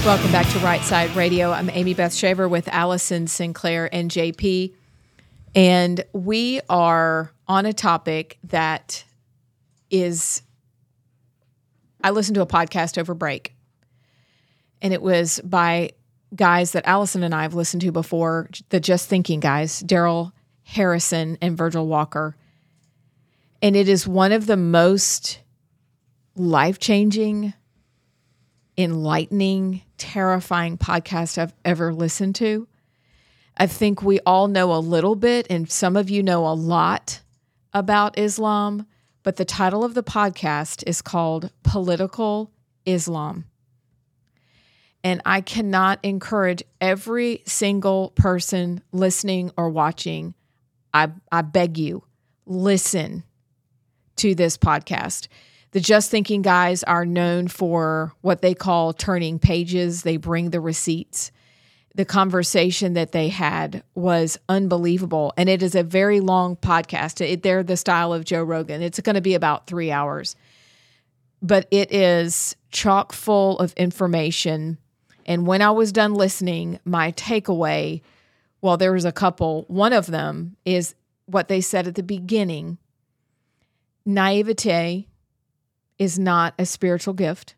Welcome back to Right Side Radio. I'm Amy Beth Shaver with Allison Sinclair and JP. And we are on a topic that is, I listened to a podcast over break. And it was by guys that Allison and I have listened to before, the Just Thinking guys, Daryl Harrison and Virgil Walker. And it is one of the most life-changing, enlightening, terrifying podcast I've ever listened to. I think we all know a little bit, and some of you know a lot about Islam, but the title of the podcast is called Political Islam. And I cannot encourage every single person listening or watching, I beg you, listen to this podcast. The Just Thinking guys are known for what they call turning pages. They bring the receipts. The conversation that they had was unbelievable. And it is a very long podcast. They're the style of Joe Rogan. It's going to be about 3 hours. But it is chock full of information. And when I was done listening, my takeaway, well, there was a couple. One of them is what they said at the beginning. Naivete is not a spiritual gift.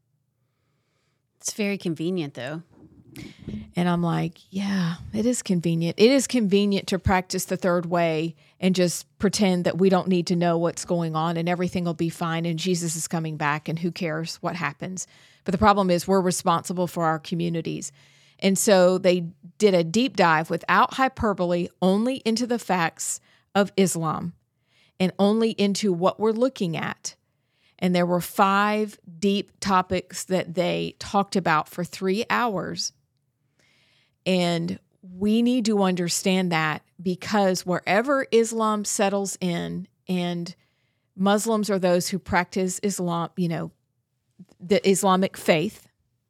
It's very convenient, though. And I'm like, yeah, it is convenient. It is convenient to practice the third way and just pretend that we don't need to know what's going on and everything will be fine and Jesus is coming back and who cares what happens. But the problem is we're responsible for our communities. And so they did a deep dive without hyperbole, only into the facts of Islam and only into what we're looking at. And there were 5 deep topics that they talked about for 3 hours. And we need to understand that because wherever Islam settles in, and Muslims are those who practice Islam, the Islamic faith,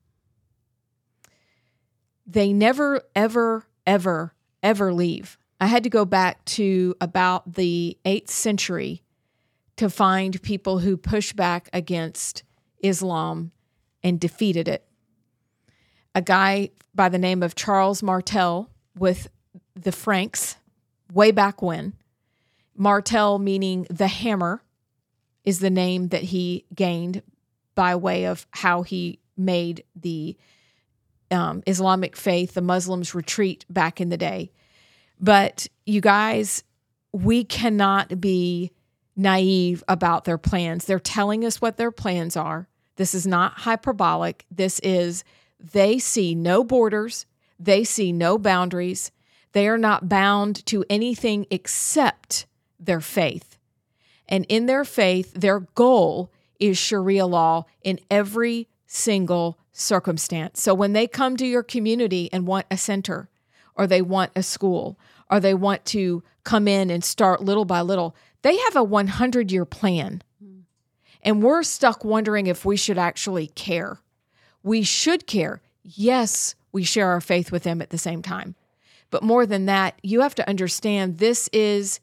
they never, ever, ever, ever leave. I had to go back to about the 8th century to find people who pushed back against Islam and defeated it. A guy by the name of Charles Martel with the Franks, way back when. Martel meaning the hammer is the name that he gained by way of how he made the Islamic faith, the Muslims retreat back in the day. But you guys, we cannot be naive about their plans. They're telling us what their plans are. This is not hyperbolic. This is, they see no borders. They see no boundaries. They are not bound to anything except their faith. And in their faith, their goal is Sharia law in every single circumstance. So when they come to your community and want a center, or they want a school, or they want to come in and start little by little, they have a 100-year plan. And we're stuck wondering if we should actually care. We should care. Yes, we share our faith with them at the same time. But more than that, you have to understand this is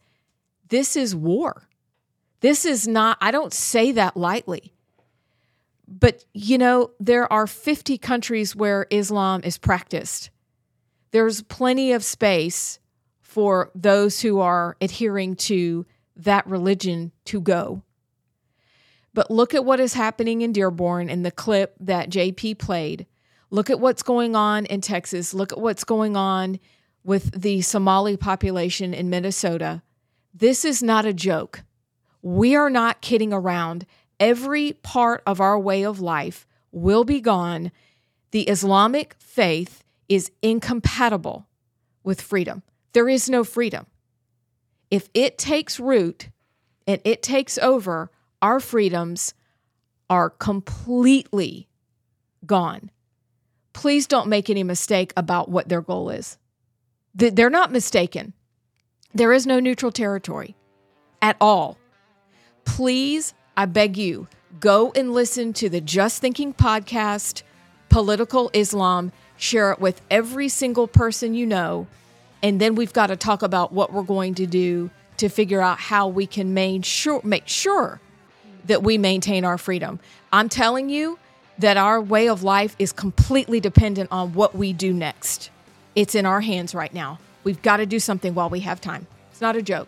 war. This is not, I don't say that lightly. But, there are 50 countries where Islam is practiced. There's plenty of space for those who are adhering to that religion to go. But look at what is happening in Dearborn in the clip that JP played. Look at what's going on in Texas. Look at what's going on with the Somali population in Minnesota. This is not a joke. We are not kidding around. Every part of our way of life will be gone. The Islamic faith is incompatible with freedom. There is no freedom. If it takes root and it takes over, our freedoms are completely gone. Please don't make any mistake about what their goal is. They're not mistaken. There is no neutral territory at all. Please, I beg you, go and listen to the Just Thinking podcast, Political Islam. Share it with every single person you know. And then we've got to talk about what we're going to do to figure out how we can make sure that we maintain our freedom. I'm telling you, that our way of life is completely dependent on what we do next. It's in our hands right now. We've got to do something while we have time. It's not a joke.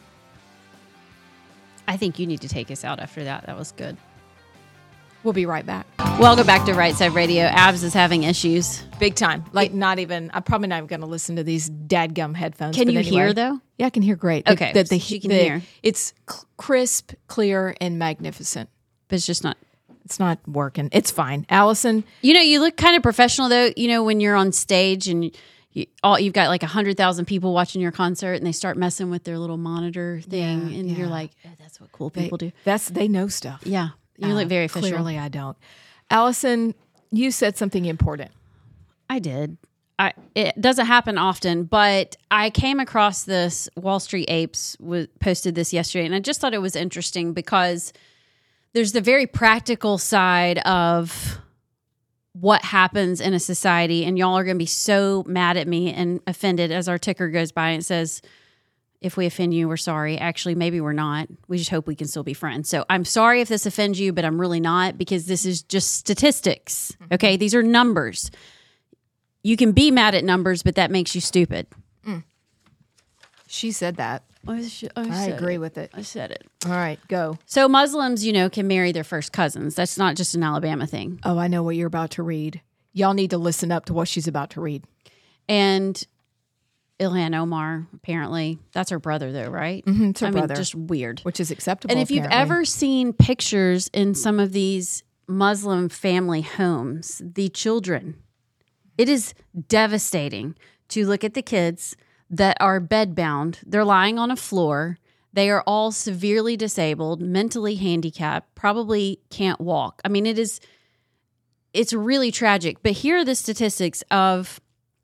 I think you need to take us out after that. That was good. We'll be right back. Welcome back to Right Side Radio. Abs is having issues. Big time. Like not even, I'm probably not even going to listen to these dadgum headphones. Can but you anyway. hear though? Yeah, I can hear great. Okay, so you can hear. It's crisp, clear, and magnificent. But it's just not. It's not working. It's fine. Allison. You know, you look kind of professional though, you know, when you're on stage and you've got like 100,000 people watching your concert and they start messing with their little monitor thing. Yeah, and yeah. you're like, oh, that's what cool people do. They know stuff. Yeah. You look very official. Clearly I don't. Allison, you said something important. I did. It doesn't happen often, but I came across this. Wall Street Apes posted this yesterday, and I just thought it was interesting because there's the very practical side of what happens in a society, and y'all are going to be so mad at me and offended as our ticker goes by and says, if we offend you, we're sorry. Actually, maybe we're not. We just hope we can still be friends. So I'm sorry if this offends you, but I'm really not because this is just statistics. Okay? These are numbers. You can be mad at numbers, but that makes you stupid. She said that. I agree with it. I said it. All right, go. So Muslims, can marry their first cousins. That's not just an Alabama thing. Oh, I know what you're about to read. Y'all need to listen up to what she's about to read. And Ilhan Omar, apparently, that's her brother, though, right? Mm-hmm, it's her brother. Just weird. Which is acceptable, and if you've ever seen pictures in some of these Muslim family homes, the children, it is devastating to look at the kids that are bedbound. They're lying on a floor. They are all severely disabled, mentally handicapped, probably can't walk. I mean, it's really tragic. But here are the statistics of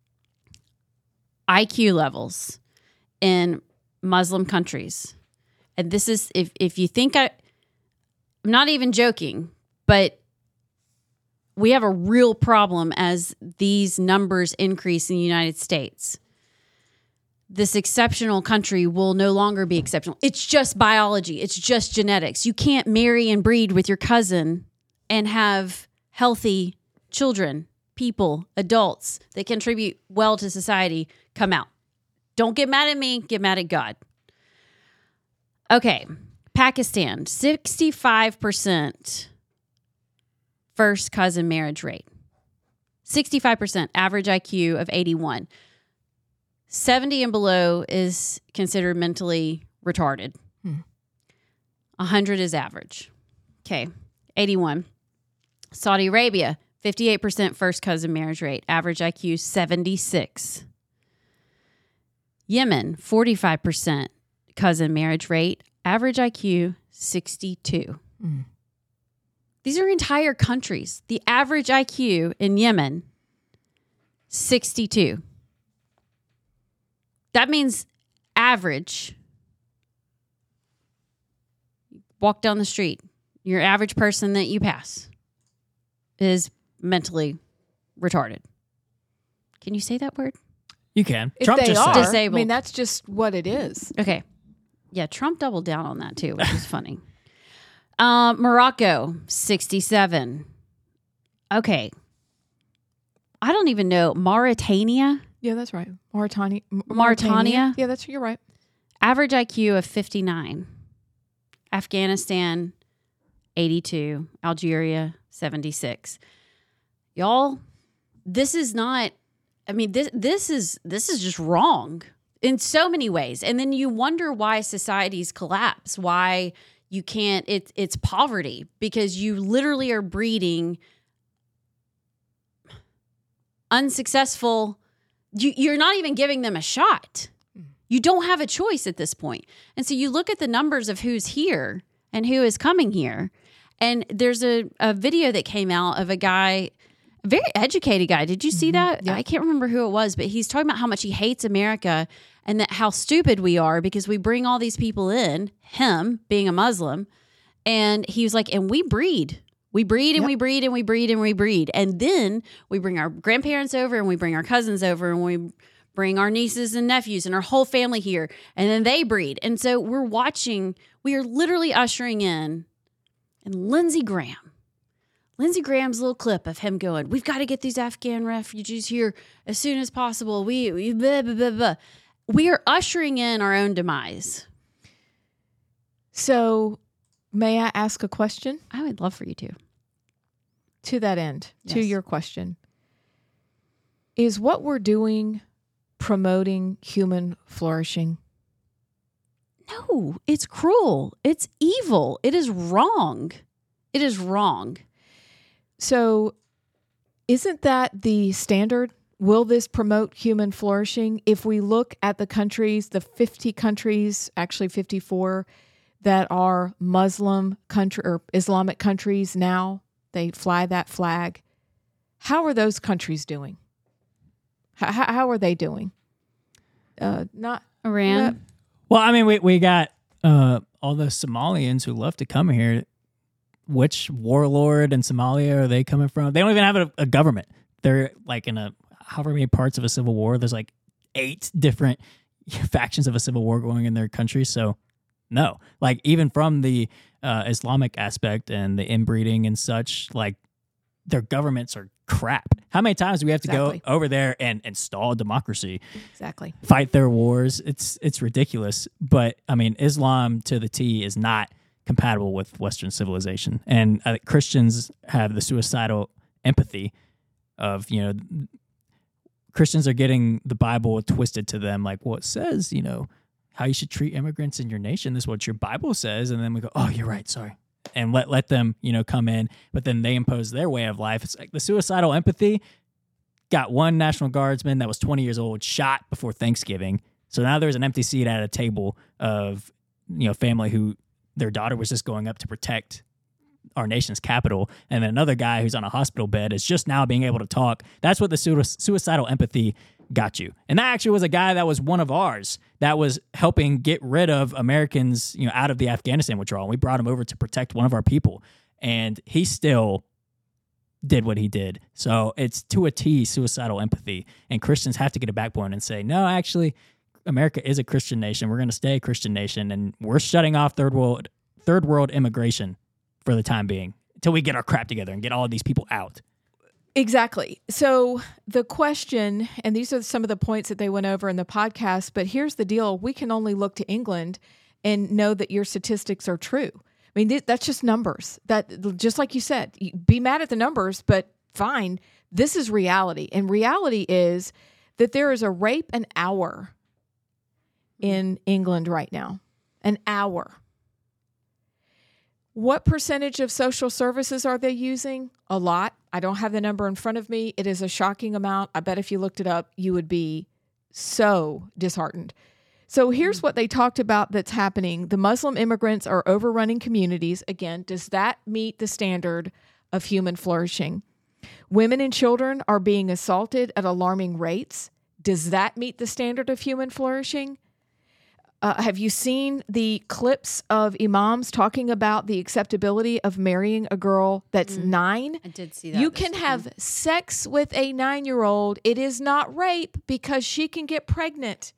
IQ levels in Muslim countries. And this is, if you think I'm not even joking, but we have a real problem as these numbers increase in the United States. This exceptional country will no longer be exceptional. It's just biology. It's just genetics. You can't marry and breed with your cousin and have healthy children, people, adults that contribute well to society come out. Don't get mad at me. Get mad at God. Okay. Pakistan, 65% first cousin marriage rate. 65%, average IQ of 81. 70 and below is considered mentally retarded. 100 is average. Okay. 81. Saudi Arabia, 58% first cousin marriage rate. Average IQ 76. Yemen, 45% cousin marriage rate. Average IQ 62. These are entire countries. The average IQ in Yemen, 62. That means average. Walk down the street. Your average person that you pass is mentally retarded. Can you say that word? You can. If Trump they just are, said it. Disabled. I mean, that's just what it is. Okay. Yeah, Trump doubled down on that too, which is funny. Morocco, 67. Okay. I don't even know. Mauritania? Yeah, that's right. Mauritania. Mauritania? Yeah, you're right. Average IQ of 59. Afghanistan, 82. Algeria, 76. Y'all, this is not, I mean, this is just wrong in so many ways. And then you wonder why societies collapse, why you can't, it's poverty, because you literally are breeding unsuccessful. You're not even giving them a shot. You don't have a choice at this point. And so you look at the numbers of who's here and who is coming here. And there's a video that came out of a guy, a very educated guy. Did you see that? Yeah. I can't remember who it was, but he's talking about how much he hates America and that how stupid we are because we bring all these people in, him being a Muslim. And he was like, and we breed. We breed and we breed and we breed and we breed. And then we bring our grandparents over and we bring our cousins over and we bring our nieces and nephews and our whole family here. And then they breed. And so we are literally ushering in, and Lindsey Graham Lindsey Graham's little clip of him going, we've got to get these Afghan refugees here as soon as possible. We blah, blah, blah, blah. We are ushering in our own demise. So may I ask a question? I would love for you to. To that end, to Yes. your question. Is what we're doing promoting human flourishing? No, it's cruel. It's evil. It is wrong. It is wrong. So isn't that the standard? Will this promote human flourishing? If we look at the countries, the 50 countries, actually 54, that are Muslim country or Islamic countries now, they fly that flag. How are those countries doing? How are they doing? Not Iran. Well, I mean, we got all the Somalians who love to come here. Which warlord in Somalia are they coming from? They don't even have a government. They're like in however many parts of a civil war. There's like 8 different factions of a civil war going in their country. So no, like even from the Islamic aspect and the inbreeding and such, like their governments are crap. How many times do we have to Exactly. go over there and install democracy? exactly. Fight their wars. It's ridiculous. But I mean, Islam to the T is not compatible with Western civilization, and Christians have the suicidal empathy of Christians are getting the Bible twisted to them, like, well, it says how you should treat immigrants in your nation. This is what your Bible says, and then we go, oh, you're right, sorry, and let them come in, but then they impose their way of life. It's like the suicidal empathy. Got one National Guardsman that was 20 years old shot before Thanksgiving. So now there's an empty seat at a table of family who their daughter was just going up to protect our nation's capital, and then another guy who's on a hospital bed is just now being able to talk. That's what the suicidal empathy got you. And that actually was a guy that was one of ours that was helping get rid of Americans out of the Afghanistan withdrawal. We brought him over to protect one of our people, and he still did what he did. So it's to a T suicidal empathy, and Christians have to get a backbone and say, no, actually America is a Christian nation. We're going to stay a Christian nation, and we're shutting off third world immigration for the time being until we get our crap together and get all of these people out. Exactly. So the question, and these are some of the points that they went over in the podcast, but here's the deal. We can only look to England and know that your statistics are true. I mean, that's just numbers. That, just like you said, be mad at the numbers, but fine. This is reality. And reality is that there is a rape an hour in England right now. An hour. What percentage of social services are they using? A lot. I don't have the number in front of me. It is a shocking amount. I bet if you looked it up, you would be so disheartened. So here's what they talked about that's happening. The Muslim immigrants are overrunning communities. Again, does that meet the standard of human flourishing? Women and children are being assaulted at alarming rates. Does that meet the standard of human flourishing? Have you seen the clips of imams talking about the acceptability of marrying a girl that's 9? I did see that. You can have sex with a 9-year-old. It is not rape because she can get pregnant.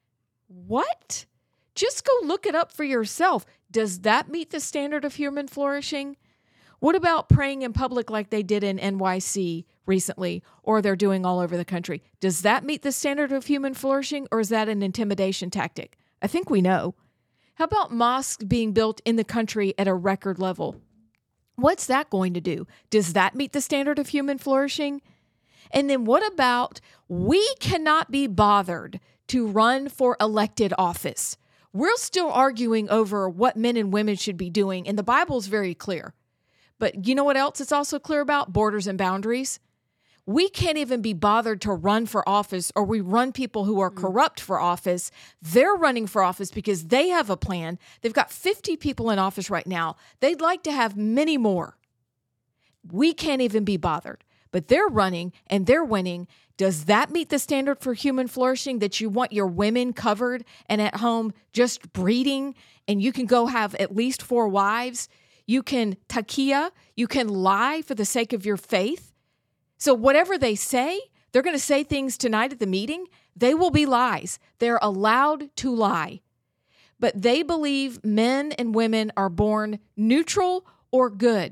What? Just go look it up for yourself. Does that meet the standard of human flourishing? What about praying in public like they did in NYC recently, or they're doing all over the country? Does that meet the standard of human flourishing, or is that an intimidation tactic? I think we know. How about mosques being built in the country at a record level? What's that going to do? Does that meet the standard of human flourishing? And then what about we cannot be bothered to run for elected office? We're still arguing over what men and women should be doing, and the Bible's very clear. But you know what else it's also clear about? Borders and boundaries. We can't even be bothered to run for office, or we run people who are corrupt for office. They're running for office because they have a plan. They've got 50 people in office right now. They'd like to have many more. We can't even be bothered, but they're running and they're winning. Does that meet the standard for human flourishing, that you want your women covered and at home just breeding, and you can go have at least 4 wives? You can taqiyya, you can lie for the sake of your faith. So whatever they say, they're going to say things tonight at the meeting. They will be lies. They're allowed to lie. But they believe men and women are born neutral or good.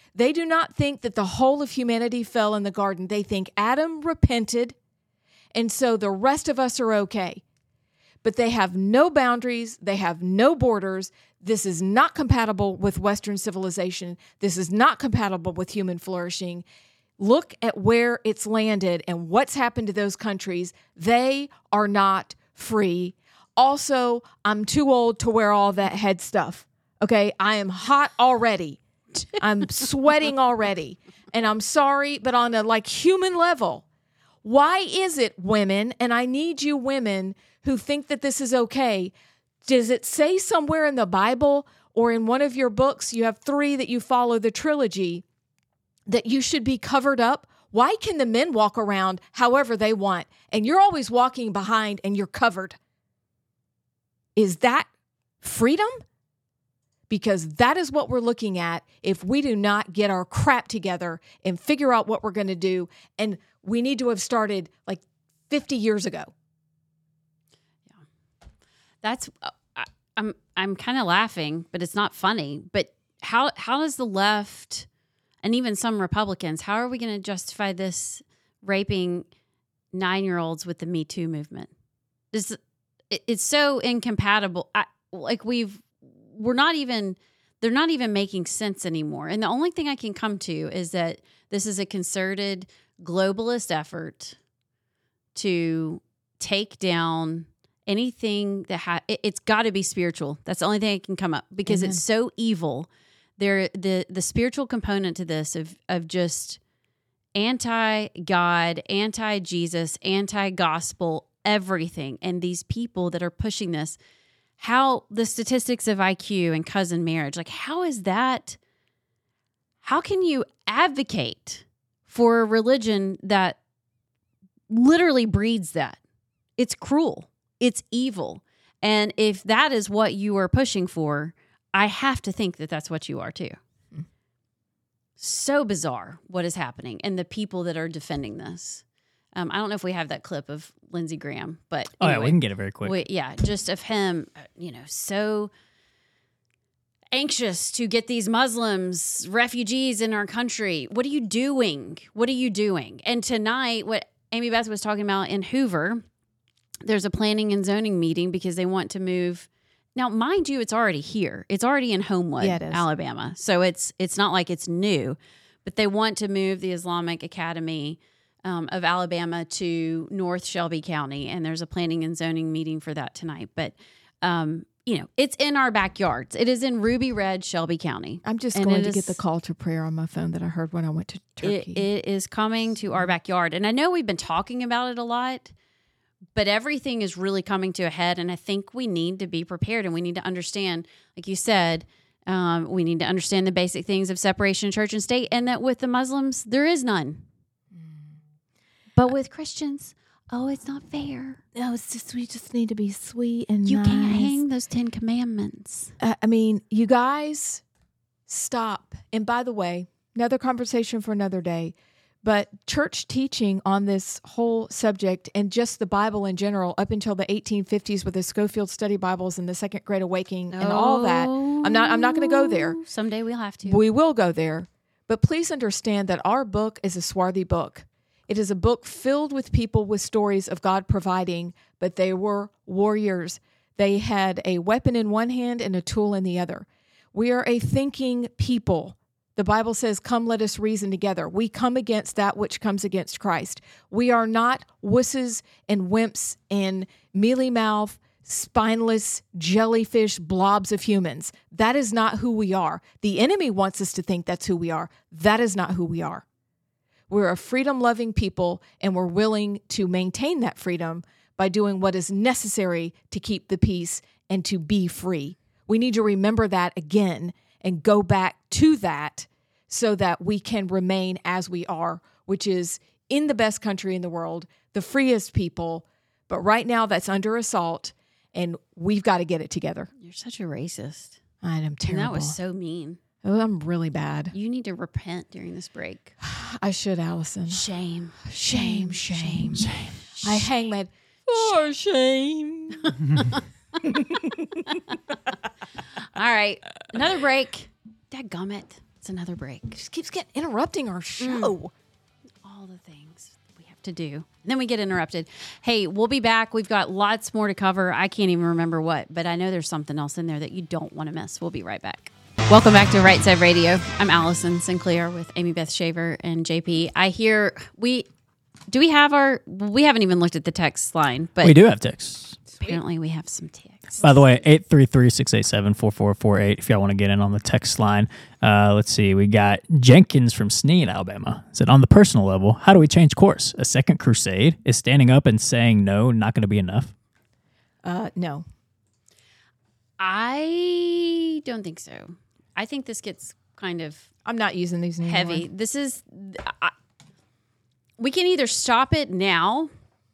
They do not think that the whole of humanity fell in the garden. They think Adam repented, and so the rest of us are okay. But they have no boundaries. They have no borders. This is not compatible with Western civilization. This is not compatible with human flourishing. Look at where it's landed and what's happened to those countries. They are not free. Also, I'm too old to wear all that head stuff. Okay, I am hot already. I'm sweating already. And I'm sorry, but on a human level, why is it, women, and I need you women who think that this is okay, does it say somewhere in the Bible or in one of your books, you have 3 that you follow the trilogy, that you should be covered up? Why can the men walk around however they want and you're always walking behind and you're covered? Is that freedom? Because that is what we're looking at if we do not get our crap together and figure out what we're going to do. And we need to have started 50 years ago. Yeah. That's I'm kind of laughing, but it's not funny. But how does the left and even some Republicans, how are we going to justify this raping 9-year-olds with the Me Too movement? It's so incompatible. They're not even making sense anymore. And the only thing I can come to is that this is a concerted globalist effort to take down anything that it's got to be spiritual. That's the only thing I can come up because It's so evil. The spiritual component to this of just anti-God, anti-Jesus, anti-gospel, everything. And these people that are pushing this, how the statistics of IQ and cousin marriage, how is that? How can you advocate for a religion that literally breeds that? It's cruel. It's evil. And if that is what you are pushing for, I have to think that that's what you are too. So bizarre what is happening and the people that are defending this. I don't know if we have that clip of Lindsey Graham, but anyway, we can get it very quick. Just of him, so anxious to get these Muslims, refugees in our country. What are you doing? What are you doing? And tonight, what Amy Beth was talking about in Hoover, there's a planning and zoning meeting because they want to move. Now, mind you, it's already here. It's already in Homewood, Alabama. So it's not like it's new, but they want to move the Islamic Academy of Alabama to North Shelby County, and there's a planning and zoning meeting for that tonight. But it's in our backyards. It is in Ruby Red, Shelby County. I'm just going to get the call to prayer on my phone that I heard when I went to Turkey. It is coming to our backyard, and I know we've been talking about it a lot, but everything is really coming to a head, and I think we need to be prepared, and we need to understand, like you said, we need to understand the basic things of separation of church and state, and that with the Muslims, there is none. But with Christians, it's not fair. No, it's just we just need to be sweet and you nice. Can't hang those 10 commandments. You guys, stop. And by the way, another conversation for another day. But church teaching on this whole subject and just the Bible in general, up until the 1850s with the Schofield Study Bibles and the Second Great Awakening and all that, I'm not going to go there. Someday we'll have to. We will go there. But please understand that our book is a swarthy book. It is a book filled with people with stories of God providing, but they were warriors. They had a weapon in one hand and a tool in the other. We are a thinking people. The Bible says, come, let us reason together. We come against that which comes against Christ. We are not wusses and wimps and mealy-mouthed, spineless, jellyfish blobs of humans. That is not who we are. The enemy wants us to think that's who we are. That is not who we are. We're a freedom-loving people, and we're willing to maintain that freedom by doing what is necessary to keep the peace and to be free. We need to remember that again and go back to that so that we can remain as we are, which is in the best country in the world, the freest people. But right now that's under assault, and we've got to get it together. You're such a racist. I am terrible. And that was so mean. Oh, I'm really bad. You need to repent during this break. I should, Allison. Shame. Shame, shame, shame. I hang my... Oh, shame. All right. Another break. Dadgummit. It's another break. Just keeps getting interrupting our show. All the things we have to do. And then we get interrupted. Hey, we'll be back. We've got lots more to cover. I can't even remember what, but I know there's something else in there that you don't want to miss. We'll be right back. Welcome back to Right Side Radio. I'm Allison Sinclair with Amy Beth Shaver and JP. I hear we haven't even looked at the text line, but We do have texts. apparently we have some texts. By the way, 833-687-4448 if y'all want to get in on the text line. Let's see. We got Jenkins from Sneed, Alabama. Said, on the personal level, how do we change course? A second crusade? Is standing up and saying no not going to be enough? No. I don't think so. I think this gets kind of I'm not using these anymore. heavy. This is... we can either stop it now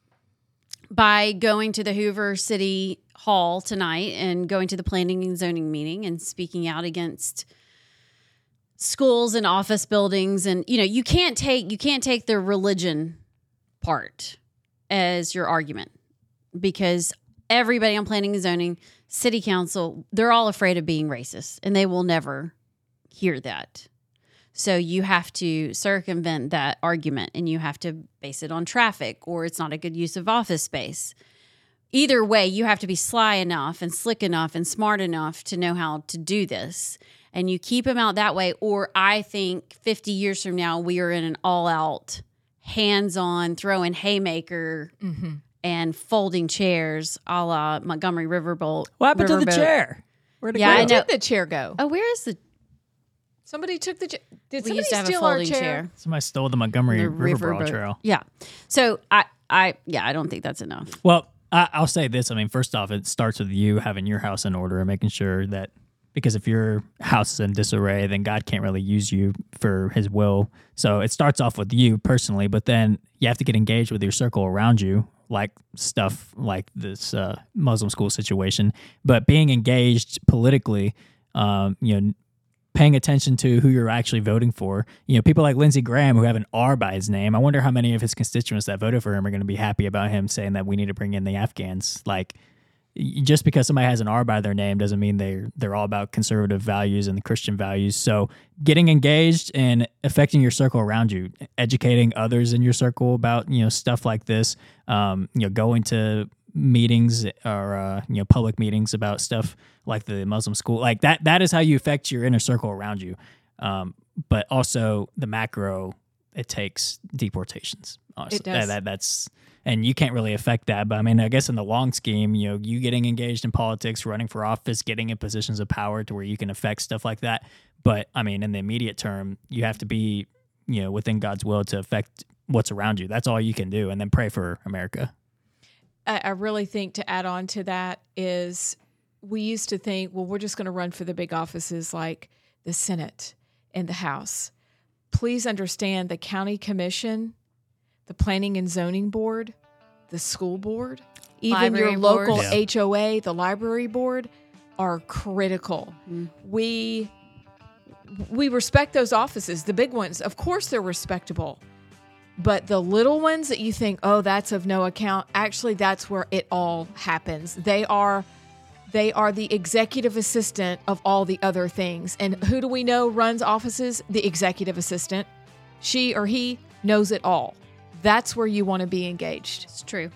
by going to the Hoover City Hall tonight and going to the planning and zoning meeting and speaking out against schools and office buildings. And, you can't take the religion part as your argument, because everybody on planning and zoning, city council, they're all afraid of being racist and they will never hear that. So you have to circumvent that argument and you have to base it on traffic, or it's not a good use of office space. Either way, you have to be sly enough and slick enough and smart enough to know how to do this. And you keep them out that way. Or I think 50 years from now, we are in an all-out, hands-on, throwing haymaker and folding chairs a la Montgomery Riverboat. What happened to the Riverboat. chair? Where'd it Yeah, go? Where did the chair go? Oh, where is the... Somebody took the chair. Did We somebody used to have a steal our folding chair. Somebody stole the Montgomery The Riverboat riverboat. Trail. Yeah. So I don't think that's enough. Well, I'll say this. I mean, first off, it starts with you having your house in order and making sure that, because if your house is in disarray, then God can't really use you for his will. So it starts off with you personally, but then you have to get engaged with your circle around you, like stuff like this Muslim school situation. But being engaged politically, paying attention to who you're actually voting for. People like Lindsey Graham, who have an R by his name. I wonder how many of his constituents that voted for him are going to be happy about him saying that we need to bring in the Afghans. Like, just because somebody has an R by their name doesn't mean they're all about conservative values and the Christian values. So getting engaged and affecting your circle around you, educating others in your circle about, stuff like this, going to meetings or public meetings about stuff like the Muslim school, like that is how you affect your inner circle around you. But also the macro, it takes deportations. Honestly. It does. That's and you can't really affect that. But I mean, I guess in the long scheme, you getting engaged in politics, running for office, getting in positions of power to where you can affect stuff like that. But I mean, in the immediate term, you have to be within God's will to affect what's around you. That's all you can do, and then pray for America. I really think to add on to that is we used to think, well, we're just going to run for the big offices like the Senate and the House. Please understand the county commission, the planning and zoning board, the school board, even Library your local board. HOA, the library board are critical. We respect those offices. The big ones, of course, they're respectable. But the little ones that you think, oh, that's of no account, actually, that's where it all happens. They are the executive assistant of all the other things. And who do we know runs offices? The executive assistant. She or he knows it all. That's where you want to be engaged. It's true.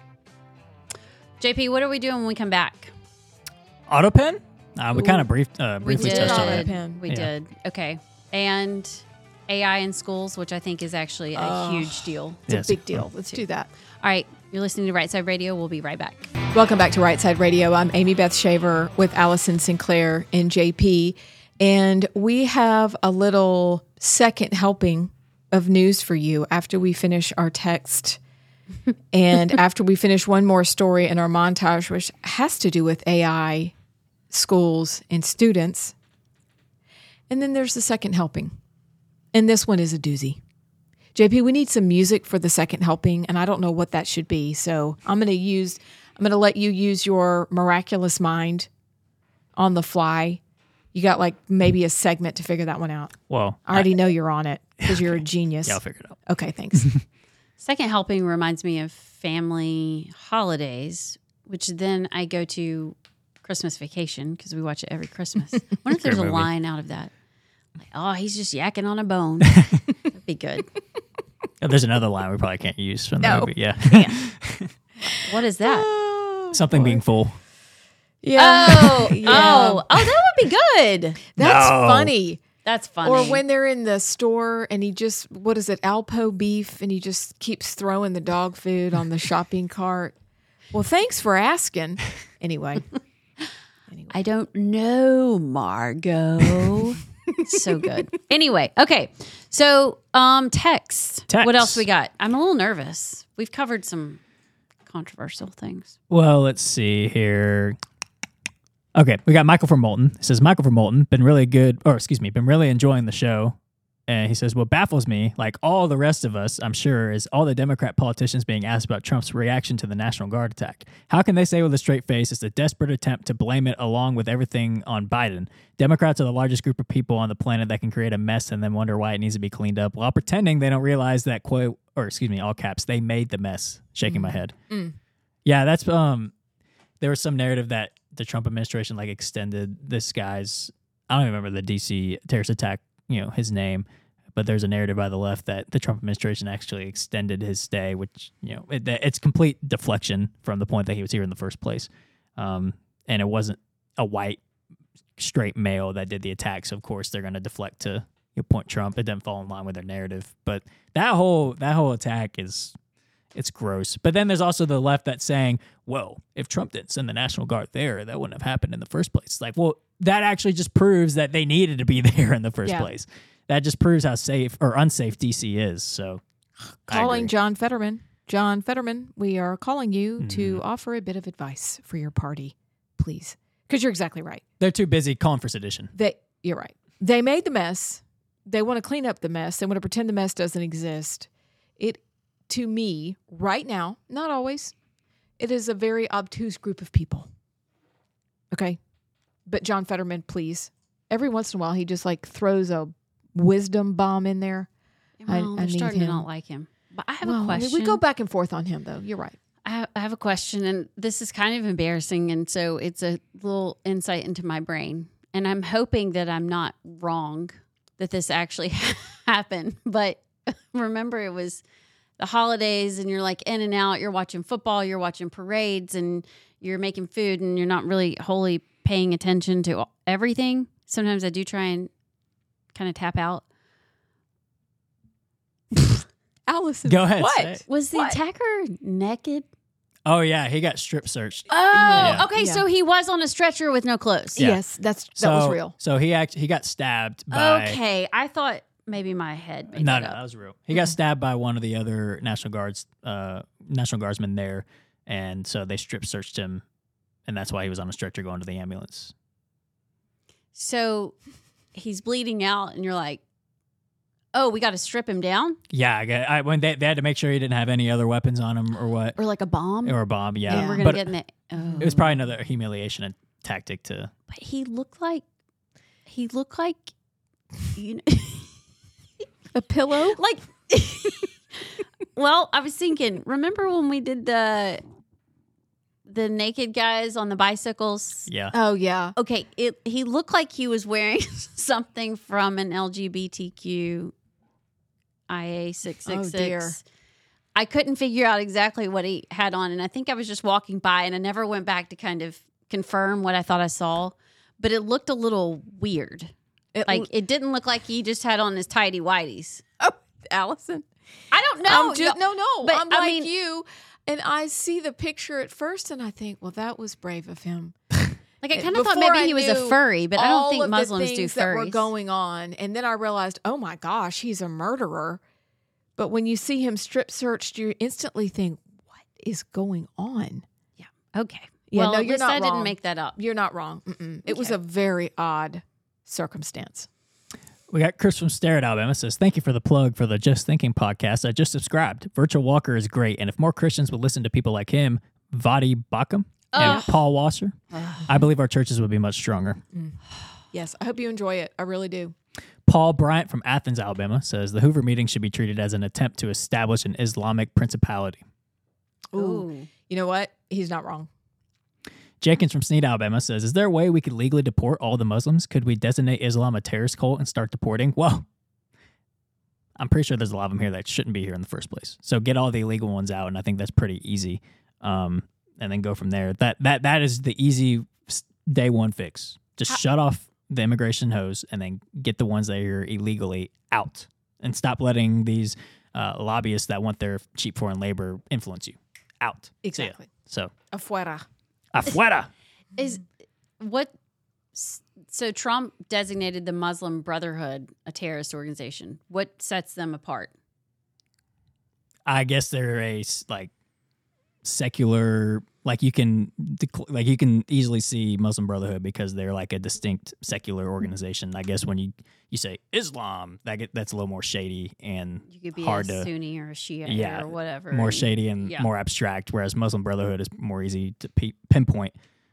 JP, what are we doing when we come back? Autopen? We kind of briefly We touched on that. Autopen. We did. Okay. And AI in schools, which I think is actually a huge deal. It's Yes. a big deal. Let's do that. All right. You're listening to Right Side Radio. We'll be right back. Welcome back to Right Side Radio. I'm Amy Beth Shaver with Allison Sinclair and JP. And we have a little second helping of news for you after we finish our text and after we finish one more story in our montage, which has to do with AI, schools, and students. And then there's the second helping. And this one is a doozy. JP, we need some music for the second helping, and I don't know what that should be. So I'm going to let you use your miraculous mind on the fly. You got like maybe a segment to figure that one out. Well, I already know you're on it because you're a genius. yeah, I'll figure it out. Okay, thanks. Second helping reminds me of family holidays, which then I go to Christmas Vacation because we watch it every Christmas. I wonder if there's a movie. line out of that. Oh, he's just yakking on a bone. That'd be good. There's another line we probably can't use from the No. movie. Yeah. What is that? Oh, Something boy. being full. Yeah. Oh, Yeah. that would be good. That's No. funny. That's funny. Or when they're in the store and he just, what is it, Alpo beef, and he just keeps throwing the dog food on the shopping cart. Well, thanks for asking. Anyway. I don't know, Margot. So good. Anyway, okay. So, text. Text. What else we got? I'm a little nervous. We've covered some controversial things. Well, let's see here. Okay, we got Michael from Moulton. It says, Michael from Moulton, been really enjoying the show. And he says, what baffles me, like all the rest of us, I'm sure, is all the Democrat politicians being asked about Trump's reaction to the National Guard attack. How can they say with a straight face it's a desperate attempt to blame it along with everything on Biden? Democrats are the largest group of people on the planet that can create a mess and then wonder why it needs to be cleaned up while pretending they don't realize that, all caps, they made the mess. Shaking my head. Yeah, that's, there was some narrative that the Trump administration like extended this guy's, I don't even remember the DC terrorist attack, his name, but there's a narrative by the left that the Trump administration actually extended his stay, which, it's complete deflection from the point that he was here in the first place. And it wasn't a white, straight male that did the attack. So, of course, they're going to deflect to point Trump. It didn't fall in line with their narrative. But that whole attack it's gross. But then there's also the left that's saying, well, if Trump didn't send the National Guard there, that wouldn't have happened in the first place. It's like, well, that actually just proves that they needed to be there in the first place. That just proves how safe or unsafe DC is. So, Calling John Fetterman. John Fetterman, we are calling you to offer a bit of advice for your party, please. Because you're exactly right. They're too busy calling for sedition. You're right. They made the mess. They want to clean up the mess. They want to pretend the mess doesn't exist. To me, right now, not always, it is a very obtuse group of people. Okay? But John Fetterman, please. Every once in a while, he just like throws a wisdom bomb in there. Well, they're need starting to him. not like him. But I have a question. We go back and forth on him, though. You're right. I have a question, and this is kind of embarrassing, and so it's a little insight into my brain. And I'm hoping that I'm not wrong, that this actually happened. But remember, it was the holidays, and you're like in and out. You're watching football, you're watching parades, and you're making food, and you're not really wholly paying attention to everything. Sometimes I do try and kind of tap out. Allison, Go ahead. What? Say it. Was the attacker naked? Oh, yeah. He got strip searched. Oh, Yeah. okay. Yeah. So he was on a stretcher with no clothes. Yeah. Yes, that was real. So he got stabbed by... Okay. I thought maybe my head made No, that no, up. that was real. He got stabbed by one of the other National Guardsmen there, and so they strip searched him, and that's why he was on a stretcher going to the ambulance. So he's bleeding out, and you're like, oh, we got to strip him down? Yeah, when they had to make sure he didn't have any other weapons on him or what, Or like a bomb? or a bomb. Yeah, And we're going but to get in it. Oh. it was probably another humiliation tactic to. But he looked like, you know, A pillow? like, well, I was thinking, remember when we did the naked guys on the bicycles? Yeah, Oh, yeah. Okay, he looked like he was wearing something from an LGBTQ IA 666. Oh, dear. I couldn't figure out exactly what he had on, and I think I was just walking by, and I never went back to kind of confirm what I thought I saw, but it looked a little weird. It didn't look like he just had on his tidy whities. Oh, Allison. I don't know. No. But, I'm I like mean- you, and I see the picture at first, and I think, well, that was brave of him. Like I kind of thought Before maybe I he was a knew furry, but I don't all think of Muslims the do things that were furries. going on, and then I realized, oh my gosh, he's a murderer. But when you see him strip searched, you instantly think, what is going on? Okay. Yeah, well, no, at you're least not I didn't wrong. make that up. You're not wrong. It was Okay. a very odd circumstance. we got Chris from Starrett, Alabama says, "Thank you for the plug for the Just Thinking podcast. I just subscribed. Virtual Walker is great, and if more Christians would listen to people like him, Vadi Bakum and Paul Wasser, I believe our churches would be much stronger." Yes, I hope you enjoy it. I really do. Paul Bryant from Athens, Alabama says the Hoover meeting should be treated as an attempt to establish an Islamic principality. Ooh. You know what? He's not wrong. Jenkins from Sneed, Alabama says, is there a way we could legally deport all the Muslims? Could we designate Islam a terrorist cult and start deporting? Well, I'm pretty sure there's a lot of them here that shouldn't be here in the first place. So get all the illegal ones out, and I think that's pretty easy. And then go from there. That is the easy day one fix. Just shut off the immigration hose and then get the ones that are illegally out, and stop letting these lobbyists that want their cheap foreign labor influence you. Out. Exactly. So Afuera. Afuera. So Trump designated the Muslim Brotherhood a terrorist organization. What sets them apart? I guess they're a secular, you can easily see Muslim Brotherhood because they're like a distinct secular organization. I guess when you say Islam, that's a little more shady and you could be hard a to Sunni or a Shia or whatever. More shady and more abstract, whereas Muslim Brotherhood is more easy to pinpoint.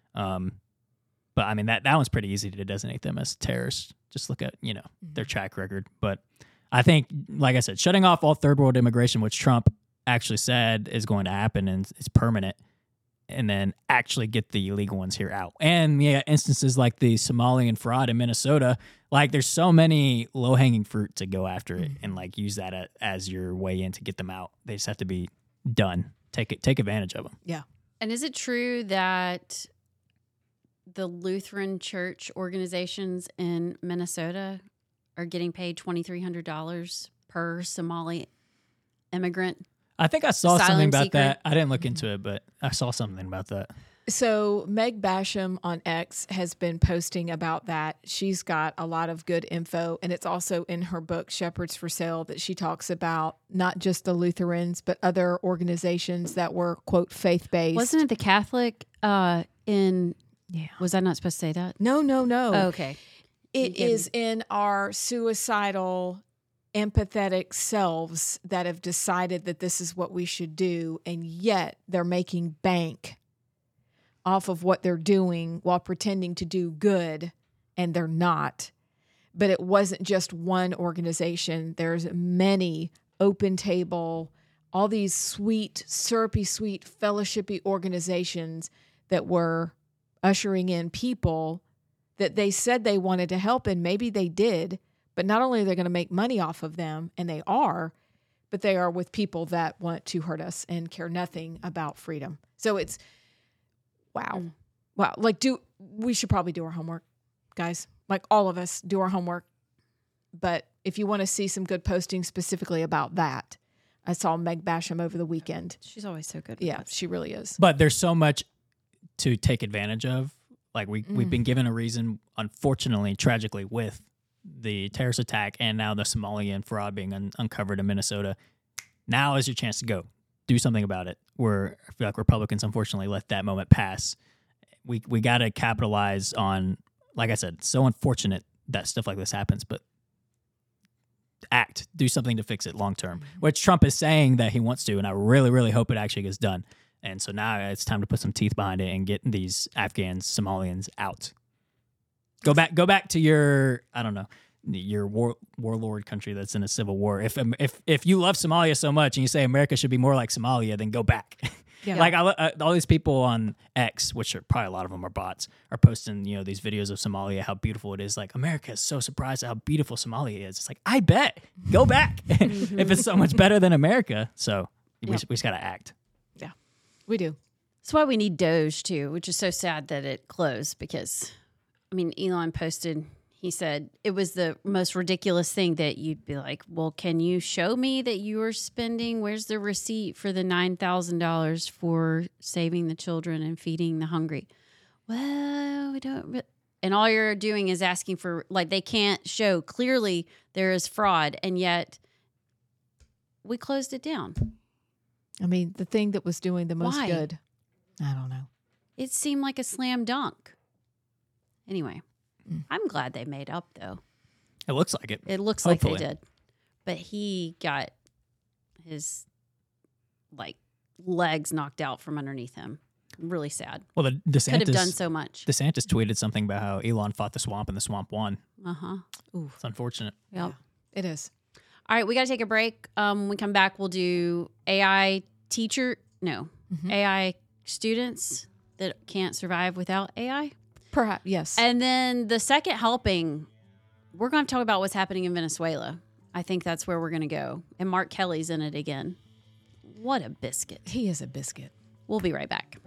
But I mean that one's pretty easy to designate them as terrorists. Just look at their track record. But I think, like I said, shutting off all third world immigration, which Trump actually said is going to happen and it's permanent, and then actually get the illegal ones here out. And instances like the Somalian fraud in Minnesota, there's so many low hanging fruit to go after it and use that as your way in to get them out. They just have to be done. Take advantage of them. Yeah. And is it true that the Lutheran church organizations in Minnesota are getting paid $2,300 per Somali immigrant? I think I saw something about seeker. that. I didn't look into it, but I saw something about that. So Meg Basham on X has been posting about that. She's got a lot of good info, and it's also in her book, Shepherds for Sale, that she talks about not just the Lutherans, but other organizations that were, quote, faith-based. Wasn't it the Catholic Yeah. Was I not supposed to say that? No. Oh, okay. It is in our suicidal, empathetic selves that have decided that this is what we should do, and yet they're making bank off of what they're doing while pretending to do good, and they're not. But it wasn't just one organization. There's many, Open Table, all these sweet, syrupy, sweet, fellowshipy organizations that were ushering in people that they said they wanted to help, and maybe they did, but not only are they going to make money off of them, and they are, but they are with people that want to hurt us and care nothing about freedom. So it's, wow. We should probably do our homework, guys. All of us do our homework. But if you want to see some good posting specifically about that, I saw Meg Basham over the weekend. She's always so good. Yeah, she really is. But there's so much to take advantage of. We've been given a reason, unfortunately, tragically, with the terrorist attack and now the Somalian fraud being uncovered in Minnesota. Now is your chance to go. Do something about it. I feel like Republicans, unfortunately, let that moment pass. We got to capitalize on, like I said, so unfortunate that stuff like this happens, but do something to fix it long term, which Trump is saying that he wants to, and I really, really hope it actually gets done. And so now it's time to put some teeth behind it and get these Afghans, Somalians out. Go back to your, I don't know, your warlord country that's in a civil war. If you love Somalia so much and you say America should be more like Somalia, then go back. Yeah. All these people on X, which are probably a lot of them are bots, are posting these videos of Somalia, how beautiful it is. America is so surprised at how beautiful Somalia is. It's I bet. Go back if it's so much better than America. So we just got to act. Yeah, we do. That's why we need Doge too, which is so sad that it closed because, Elon posted, he said it was the most ridiculous thing that you'd be like, well, can you show me that you are spending? Where's the receipt for the $9,000 for saving the children and feeding the hungry? Well, we don't. And all you're doing is asking for, they can't show clearly there is fraud. And yet we closed it down. The thing that was doing the most good. I don't know. It seemed like a slam dunk. Anyway. I'm glad they made up, though. It looks like it. It looks like they did. But he got his, legs knocked out from underneath him. Really sad. Well, DeSantis could have done so much. DeSantis tweeted something about how Elon fought the swamp and the swamp won. Uh-huh. Ooh. It's unfortunate. Yep. Yeah, it is. All right, we got to take a break. When we come back, we'll do AI AI students that can't survive without AI. Perhaps, yes. And then the second helping, we're going to talk about what's happening in Venezuela. I think that's where we're going to go. And Mark Kelly's in it again. What a biscuit. He is a biscuit. We'll be right back.